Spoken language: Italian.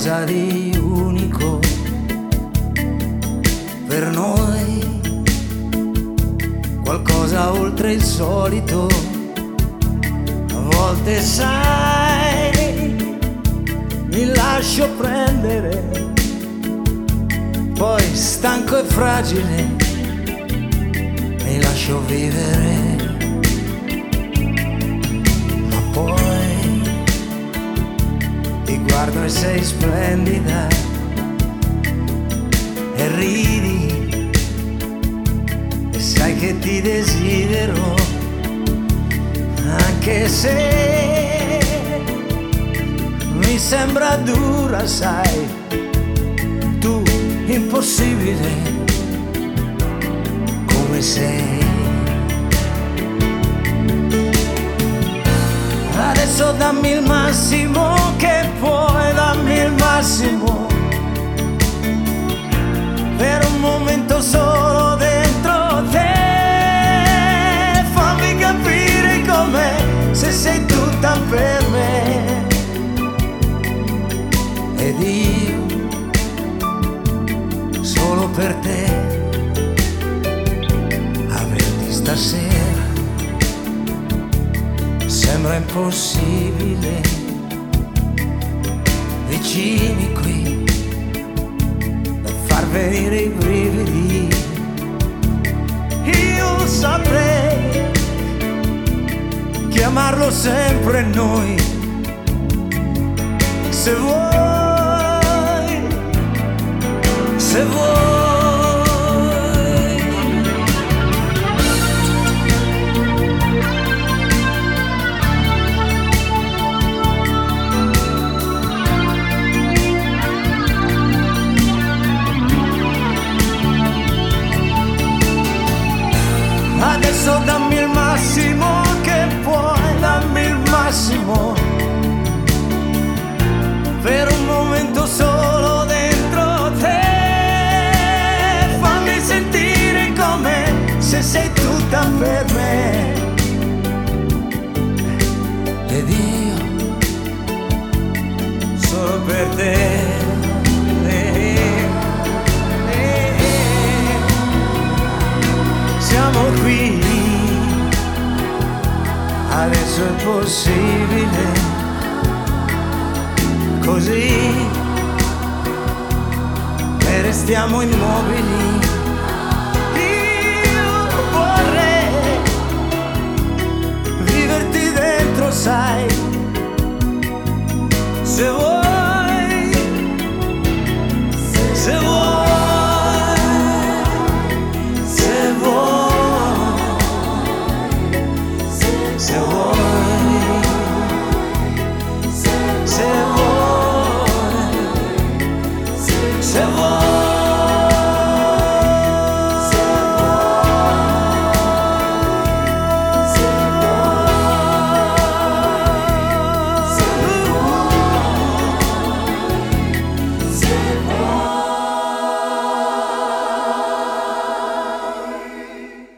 qualcosa di unico per noi, qualcosa oltre il solito. A volte sai, mi lascio prendere, poi stanco e fragile mi lascio vivere. Ma poi ti guardo e sei splendida e ridi e sai che ti desidero, anche se mi sembra dura, sai, tu impossibile come sei. Adesso dammi il massimo che puoi, dammi il massimo, per un momento solo dentro te. Fammi capire com'è, se sei tutta per me. Ed io solo per te, averti stasera sembra impossibile. Vicini qui da far venire i brividi. Io saprei chiamarlo sempre noi, se vuoi, se vuoi. Adesso dammi il massimo che puoi, dammi il massimo, per un momento solo dentro te. Fammi sentire com'è, se sei tutta per me. Ed io solo per te. Siamo qui, adesso è possibile, così e restiamo immobili.